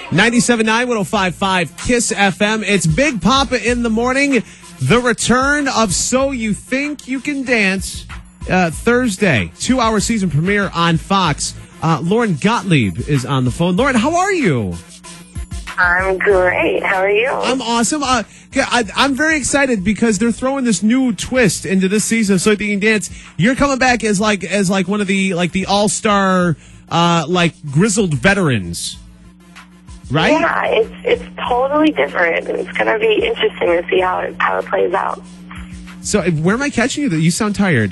97.9, 105.5 KISS FM. It's Big Papa in the morning. The return of So You Think You Can Dance. Thursday, 2-hour season premiere on Fox. Lauren Gottlieb is on the phone. Lauren, how are you? I'm great. How are you? I'm awesome. I'm very excited because they're throwing this new twist into this season of So You Think You Can Dance. You're coming back as one of the all-star grizzled veterans. Right? Yeah, it's totally different. It's going to be interesting to see how it plays out. So, where am I catching you? You sound tired.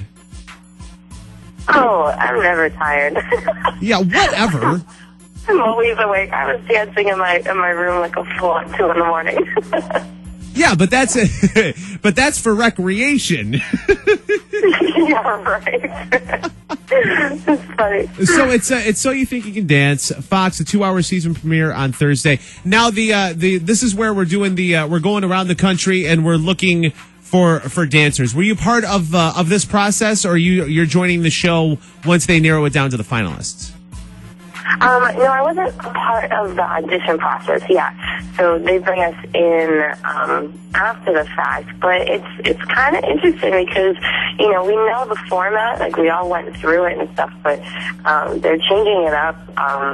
Oh, I'm never tired. Yeah, whatever. I'm always awake. I was dancing in my room like a fool at 2 in the morning. Yeah, but that's for recreation. Yeah, right. It's funny. So it's So You Think You Can Dance. Fox, the 2-hour season premiere on Thursday. Now this is where we're doing we're going around the country and we're looking for dancers. Were you part of this process, or you're joining the show once they narrow it down to the finalists? No, I wasn't a part of the audition process yet. So they bring us in after the fact. But it's kind of interesting because, we know the format. Like, we all went through it and stuff. But they're changing it up.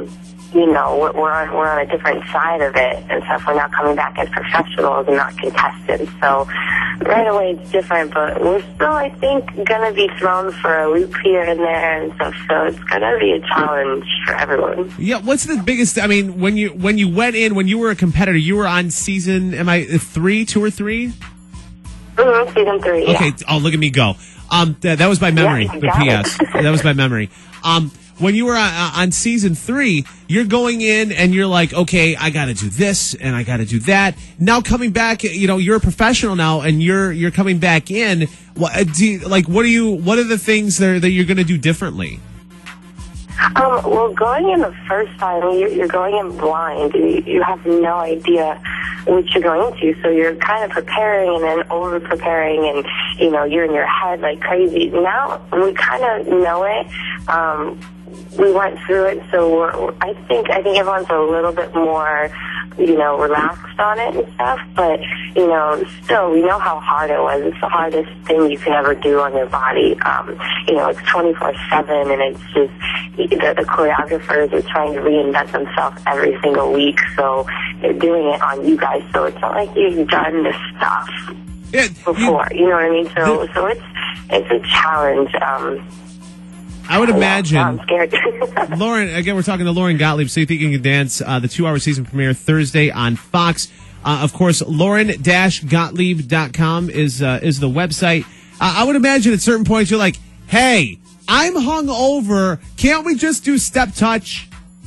We're on a different side of it and stuff. We're not coming back as professionals and not contestants. So right away it's different, but we're still, I think, going to be thrown for a loop here and there and stuff. So it's going to be a challenge for everyone. Yeah, what's the biggest? I mean, when you went in, when you were a competitor, you were on season 2 or 3? Mm-hmm, season 3. Okay. Yeah. Oh, look at me go. That was by memory. Yeah, the PS. That was by memory. When you were on season 3, you're going in and you're like, okay, I got to do this and I got to do that. Now coming back, you're a professional now and you're coming back in. What are the things that you're going to do differently? Well, going in the first time, you're going in blind. You have no idea what you're going into, so you're kind of preparing and then over-preparing, and, you're in your head like crazy. Now, we kind of know it. We went through it, so I think everyone's a little bit more, relaxed on it and stuff, but, still, we know how hard it was. It's the hardest thing you can ever do on your body. It's 24/7, and it's just, the choreographers are trying to reinvent themselves every single week, so they're doing it on you guys, so it's not like you've done this stuff before, you know what I mean? So it's a challenge. I would imagine. I'm scared. Lauren, again, we're talking to Lauren Gottlieb, So You Think You Can Dance, the 2-hour season premiere Thursday on Fox. Of course, Lauren-Gottlieb.com is the website. I would imagine at certain points you're like, hey, I'm hungover. Can't we just do step touch?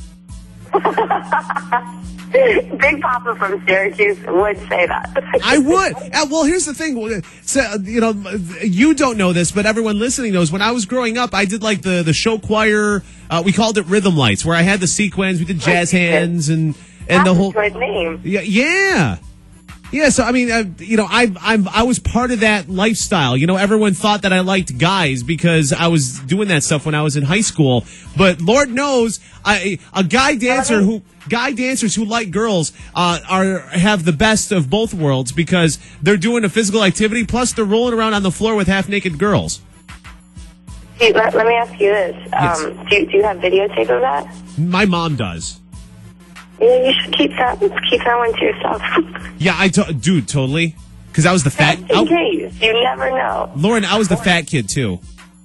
Big Papa from Syracuse would say that. I would. Well, here's the thing. So, you don't know this, but everyone listening knows. When I was growing up, I did like the show choir. We called it Rhythm Lights, where I had the sequins. We did jazz hands and the whole. That's a good name. Yeah. Yeah, so I mean, I was part of that lifestyle. Everyone thought that I liked guys because I was doing that stuff when I was in high school. But Lord knows, guy dancers who like girls have the best of both worlds because they're doing a physical activity plus they're rolling around on the floor with half naked girls. Hey, let me ask you this: Yes. Do you have videotape of that? My mom does. Yeah, you should keep that one to yourself. Yeah, dude, totally. Because I was the fat. Just in case, you never know. Lauren, I was the fat kid too.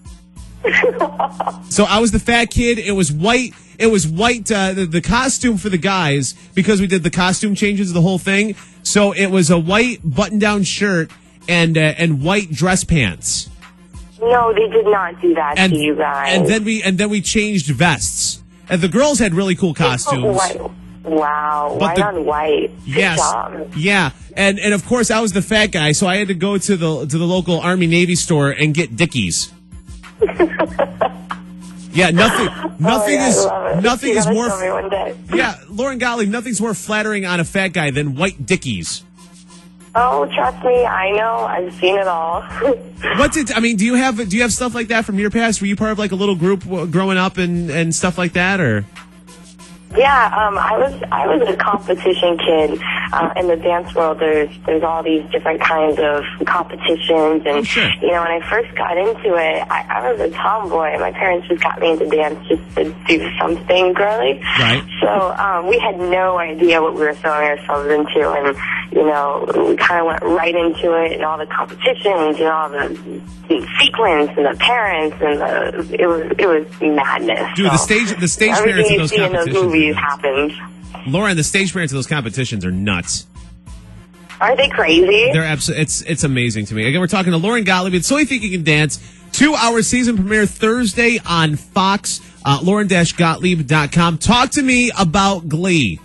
So I was the fat kid. It was white. The costume for the guys, because we did the costume changes, the whole thing. So it was a white button-down shirt and white dress pants. No, they did not do that to you guys. And then we changed vests. And the girls had really cool costumes. Wow, But white on white. Good Yes. job. Yeah. And of course I was the fat guy, so I had to go to the local Army Navy store and get Dickies. Yeah, nothing is more. Show me one day. Yeah, Lauren Gottlieb, nothing's more flattering on a fat guy than white Dickies. Oh, trust me, I know. I've seen it all. Do you have stuff like that from your past? Were you part of like a little group growing up and stuff like that, or? Yeah, I was a competition kid. In the dance world, there's all these different kinds of competitions, and sure. you know, when I first got into it, I was a tomboy. My parents just got me into dance just to do something girly. Right. So we had no idea what we were throwing ourselves into, and you know, we kind of went right into it, and all the competitions, and all the sequence, and the parents, and it was madness. Dude, so the stage parents everything of you those see in those competitions. movies happens. Lauren, the stage parents of those competitions are nuts. Are they crazy? They're it's amazing to me. Again, we're talking to Lauren Gottlieb. It's So You Think You Can Dance. 2-hour season premiere Thursday on Fox. Lauren-Gottlieb.com. Talk to me about Glee.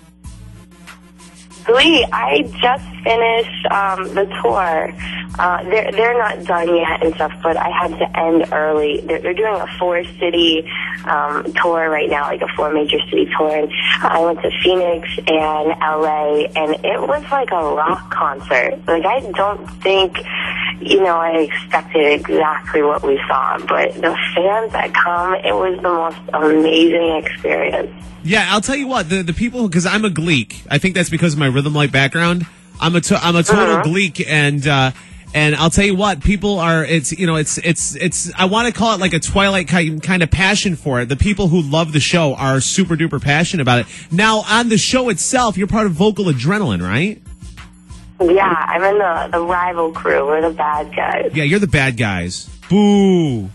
Glee, I just finished the tour. They're not done yet and stuff, but I had to end early. They're doing a 4-city tour right now, like a 4 major city tour. And I went to Phoenix and LA, and it was like a rock concert. Like, I don't think, you know, I expected exactly what we saw, but the fans that come, it was the most amazing experience. Yeah, I'll tell you what, the people, because I'm a Gleek. I think that's because of my rhythm light background. I'm a total Gleek, and I'll tell you what, people are, it's I want to call it like a Twilight kind of passion for it. The people who love the show are super duper passionate about it. Now, on the show itself, you're part of Vocal Adrenaline, right? Yeah, I'm in the rival crew. We're the bad guys. Yeah, you're the bad guys. Boo.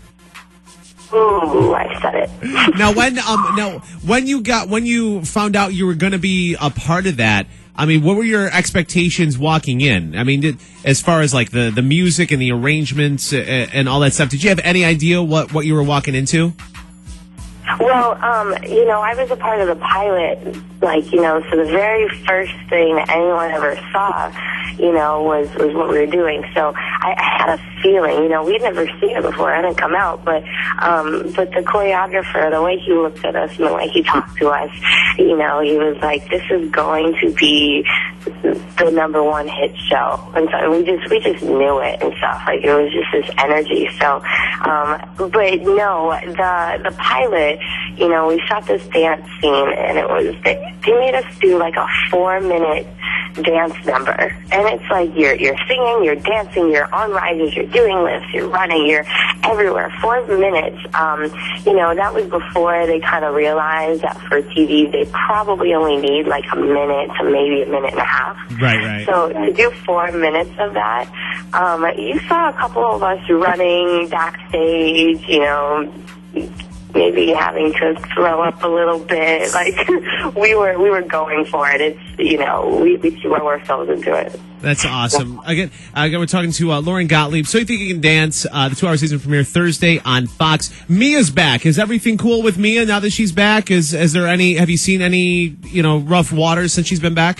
Ooh, I said it. Now, when you found out you were going to be a part of that, I mean, what were your expectations walking in? I mean, as far as like the music and the arrangements and all that stuff, did you have any idea what you were walking into? Well, you know, I was a part of the pilot, like, you know, so the very first thing that anyone ever saw, you know, was what we were doing. So I had a feeling, you know, we'd never seen it before. It hadn't come out, but the choreographer, the way he looked at us and the way he talked to us, you know, he was like, this is going to be the #1 hit show. And so we just knew it and stuff. Like, it was just this energy. So, but no, the pilot, you know, we shot this dance scene, and it was, they made us do like a 4-minute dance number. And it's like you're singing, you're dancing, you're on rises, you're doing lifts, you're running, you're everywhere. 4 minutes. You know, that was before they kind of realized that for TV they probably only need like a minute to maybe a minute and a half. Right. So to do 4 minutes of that, you saw a couple of us running backstage, you know, maybe having to throw up a little bit. Like, we were going for it. It's, you know, we threw ourselves into it. That's awesome. Again, we're talking to Lauren Gottlieb. So You Think You Can Dance, the 2-hour season premiere Thursday on Fox. Mia's back. Is everything cool with Mia now that she's back? Have you seen any, you know, rough waters since she's been back?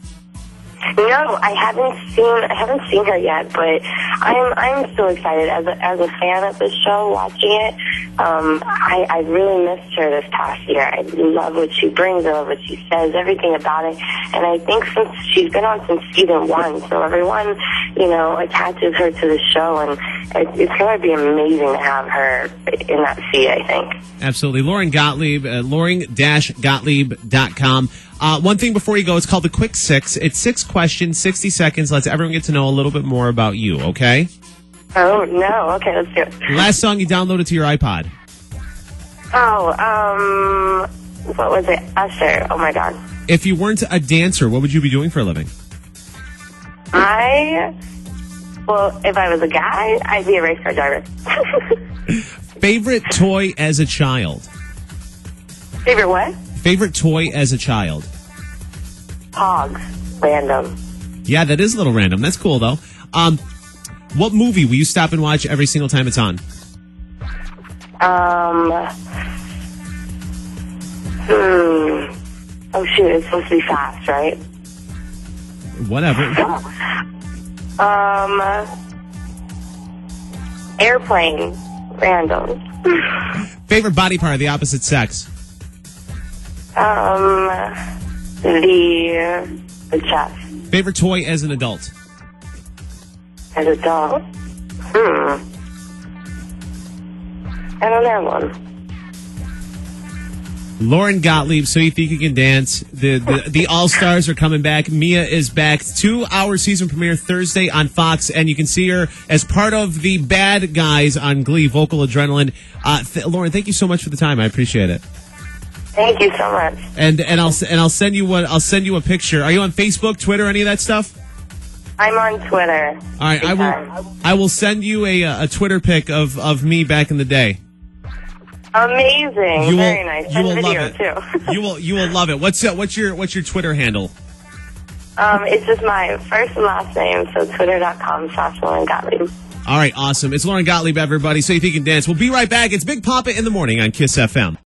No, I haven't seen her yet, but I'm so excited as a fan of the show, watching it. I really missed her this past year. I love what she brings, I love what she says, everything about it. And I think since she's been on since season 1, so everyone, you know, attaches her to the show, and it's going to be amazing to have her in that seat, I think. Absolutely. Lauren Gottlieb, Lauren-Gottlieb.com. One thing before you go, it's called the Quick Six. It's 6 questions, 60 seconds. Lets everyone get to know a little bit more about you, okay? Oh, no. Okay, let's do it. Last song you downloaded to your iPod? Oh, what was it? Usher. Oh, my God. If you weren't a dancer, what would you be doing for a living? Well, if I was a guy, I'd be a race car driver. Favorite toy as a child? Favorite what? Favorite toy as a child? Pogs. Random. Yeah, that is a little random. That's cool, though. What movie will you stop and watch every single time it's on? Oh, shoot. It's supposed to be fast, right? Whatever. Airplane. Random. Favorite body part of the opposite sex? The chest. Favorite toy as an adult? As a dog? I don't have one. Lauren Gottlieb, So You Think You Can Dance. The All-Stars are coming back. Mia is back. 2-hour season premiere Thursday on Fox, and you can see her as part of the bad guys on Glee, Vocal Adrenaline. Lauren, thank you so much for the time. I appreciate it. Thank you so much. And I'll send you a picture. Are you on Facebook, Twitter, any of that stuff? I'm on Twitter. All right, I will send you a Twitter pic of me back in the day. Amazing. Very nice. You will video love it. too. You will love it. What's your Twitter handle? It's just my first and last name, so twitter.com/Lauren Gottlieb. All right, awesome. It's Lauren Gottlieb, everybody. So You Think You Can Dance. We'll be right back. It's Big Papa in the Morning on Kiss FM.